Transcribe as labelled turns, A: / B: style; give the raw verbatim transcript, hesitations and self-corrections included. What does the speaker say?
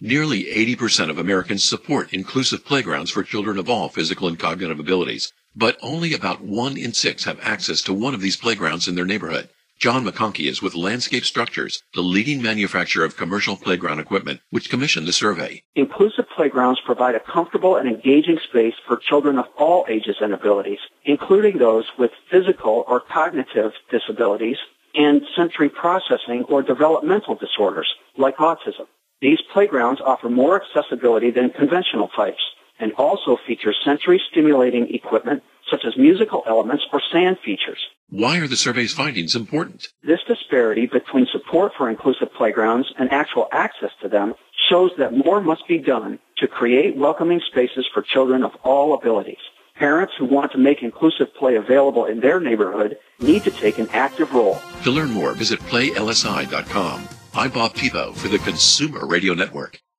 A: Nearly eighty percent of Americans support inclusive playgrounds for children of all physical and cognitive abilities, but only about one in six have access to one of these playgrounds in their neighborhood. John McConkey is with Landscape Structures, the leading manufacturer of commercial playground equipment, which commissioned the survey.
B: Inclusive playgrounds provide a comfortable and engaging space for children of all ages and abilities, including those with physical or cognitive disabilities and sensory processing or developmental disorders, like autism. These playgrounds offer more accessibility than conventional types and also feature sensory-stimulating equipment such as musical elements or sand features.
A: Why are the survey's findings important?
B: This disparity between support for inclusive playgrounds and actual access to them shows that more must be done to create welcoming spaces for children of all abilities. Parents who want to make inclusive play available in their neighborhood need to take an active role.
A: To learn more, visit play L S I dot com. I'm Bob Pivo for the Consumer Radio Network.